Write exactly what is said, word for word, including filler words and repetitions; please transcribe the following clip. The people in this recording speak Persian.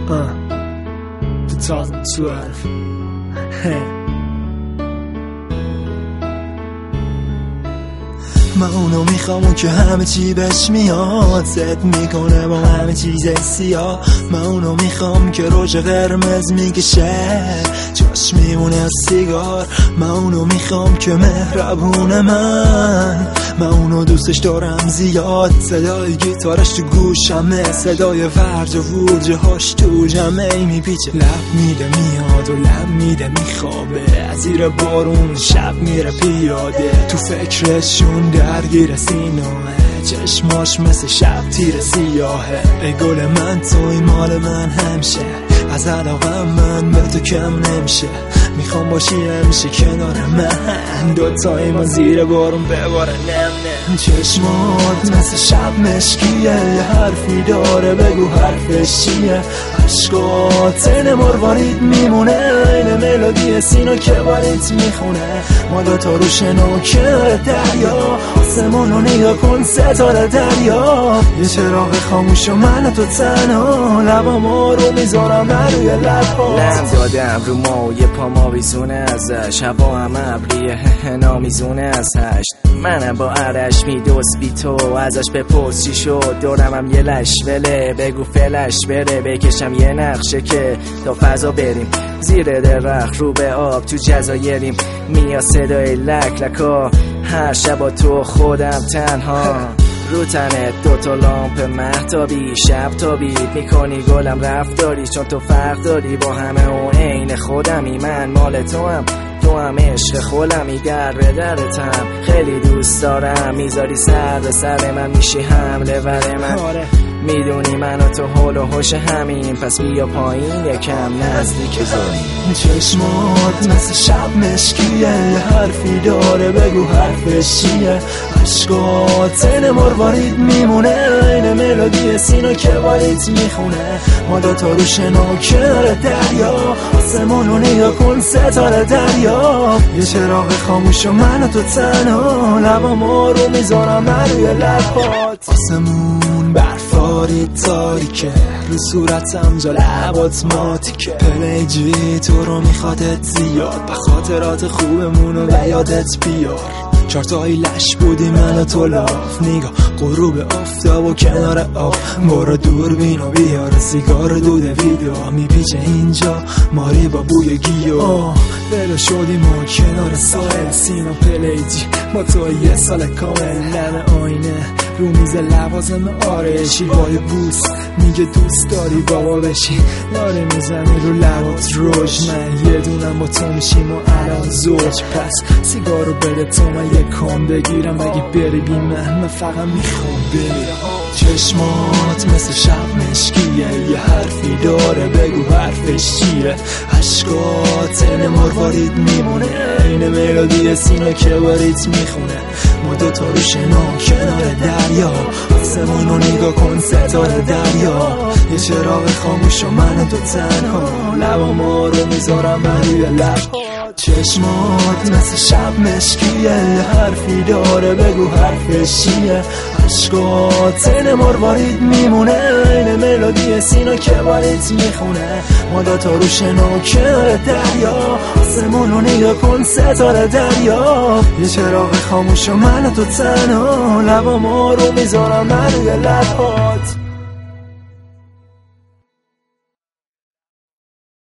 uh, twenty twelve من اونو میخوام اون که همه چی بهش میاد زد میکنه با همه چیز سیاه. من اونو میخوام که روش قرمز میکشه جاش میمونه از سیگار. من اونو میخوام که مهربونه من من اونو دوستش دارم زیاد. صدای گیتارش تو گوشمه صدای ورج و ورجه هاش تو جمعه میپیچه لب میده میاد و لب میده میخوابه از زیر بارون شب میره پیاده تو فکرشون درگیر سینوه چشماش مثل شب تیر سیاهه. ای گل من توی مال من همشه از علاقم من به تو کم نمیشه میخوام باشی همیشه کنار من دوتایی ما زیر بارون بباره نم نم. چشمات مثل شب مشکیه یه حرفی داره بگو حرفش چیه. عشقات این مروارید میمونه این ملودی سینا که باریت میخونه ما دوتا رو شنا کنار دریا آسمونو نگاه کن ستاره دریا. یه چراغ خاموش و من تو تنها لبامو رو میذارم روی لبات لم دادم رو ما و یه پا ما بیزونه ازش هوا هم ابریه نامیزونه از هشت منم با عرش میدوست بی تو ازش بپرس چی شد دورم هم یه لش وله بگو فلش بره بکشم یه نقشه که تا فضا بریم زیر درخت رو به آب تو جزایریم میاد صدای لک لکا هر شب تو خودم تنها رو تنت دوتا لامپ مهتابی شب تابید میکنی گلم رفتاری چون تو فرق داری با همه اون عین خودمی من مال تو هم تو هم عشق خودمی در به درتم خیلی دوست دارم میذاری سر به سر من میشی حمله ور من میدونی من و تو حول و حوش همین پس بیا پایین یکم نزدیک بزنیم. چشمات مثل شب مشکیه یه حرفی داره بگو حرفش چیه. عشقات این مروارید میمونه این ملودی سینا که باریت میخونه ما دوتا رو شنا کنار دریا آسمونو نگاه کن ستاره دریا. یه چراغ خاموش و من و تو تنها لبامو رو میذارم روی لبات آسمون برفاری تاریکه رو صورتم جا لبات ماتیکه پلیجی تو رو میخوادت زیاد به خاطرات خوبمونو به یادت بیار چارتایی لش بودی من و تو لاف نگاه غروب آفتاب و کنار آب برو دور بینو بیار سیگار دود ویدیو میپیچه اینجا ماری با بوی گیو بلا شدیم ما کنار ساحل سینا پلیجی ما تو یه سال کامل لب آینه رو میز لوازم آرایشی بای بوس میگه دوست داری بابا بشی داره میزنی رو لبات روش من یه دونم با تو میشیم و الان زوج پس سیگارو بده تو من یه کام بگیرم اگه بری بی من من فقط میخوام بمیرم. چشمات مثل شب مشکیه یه حرفی داره بگو حرفش چیه. عشقات این مروارید میمونه این ملودی سینا که باریت میخونه ما دوتا رو شنا کنار دریا آسمونو نگاه کن ستاره دریا. یه چراغ خاموش و من تو تنها لبامو رو میذارم روی لبات. چشمات مثل شب مشکیه یه حرفی داره بگو حرفش چیه. عشقات این مروارید میمونه این ملودی سینا که باریت میخونه ما دوتا رو شنا کنار دریا آسمونو نگاه کن ستاره دریا. یه چراغ خاموش و من تو تنها لبامو رو میذارم روی لبات.